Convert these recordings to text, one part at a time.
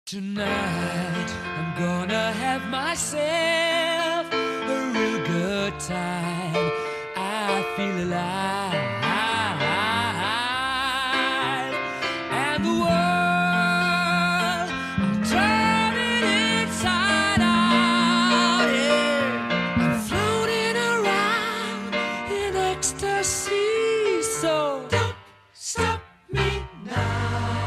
Tonight, I'm gonna have myself a real good time. I feel alive, and the world, I'm turning inside out. Yeah. I'm floating around in ecstasy, so don't stop me now.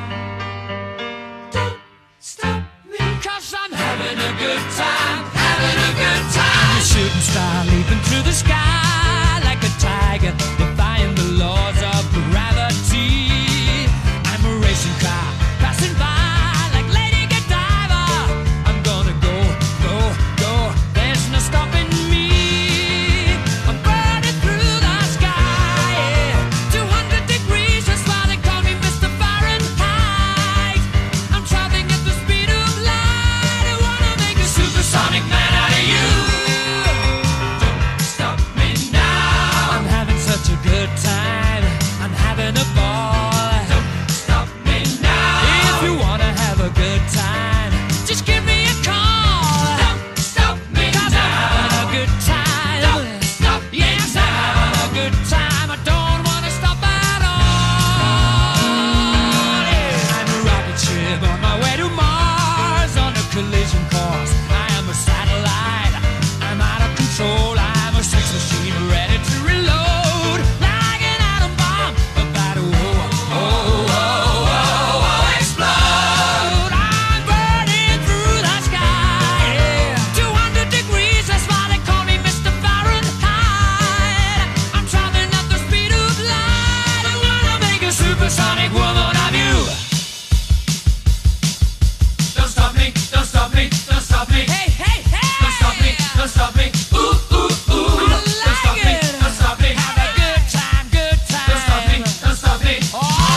I'm having a good time, having a good time. A shooting star leaping through the sky like a tiger, defying the laws of gravity. I'm a racing car passing by like Lady Godiva. I'm gonna go, go, go. There's no stopping me. I'm burning through the sky, yeah. 200 degrees, that's why they call me Mr. Fahrenheit. I'm traveling at the speed of light. Supersonic man out of you. Don't stop me now. I'm having such a good time. I'm having a ball. Don't stop me now. If you wanna have a good time, just give me a call. Don't stop me now. I'm having a good time. Don't stop me now. I'm having a good time. I don't wanna stop at all. Yeah. I'm a rocket ship on my way to Mars on a collision course. Satellite, I'm out of control. I'm a sex machine ready to reload, like an atom bomb about to explode. I'm burning through the sky, yeah. 200 degrees, that's why they call me Mr. Fahrenheit. I'm traveling at the speed of light. I wanna make a supersonic woman of you. Don't stop me, don't stop me, don't stop me. Hey, hey, hey! Don't stop me, ooh, ooh, ooh. Don't stop me, don't stop me. Have a good time, good time. Don't stop me, don't stop me. Oh,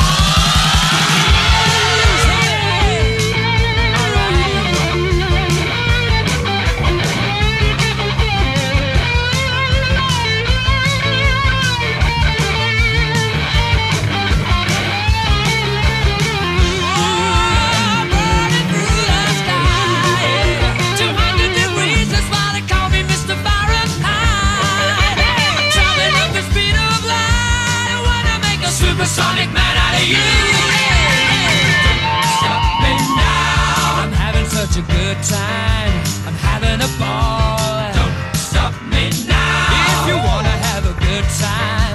burning through the sky. 200 degrees, that's why they call me Mr. Fahrenheit. I'm traveling at the speed of light. I wanna make a supersonic man out of you. Don't stop me now. I'm having such a good time. I'm having a ball. Don't stop me now. If you wanna have a good time,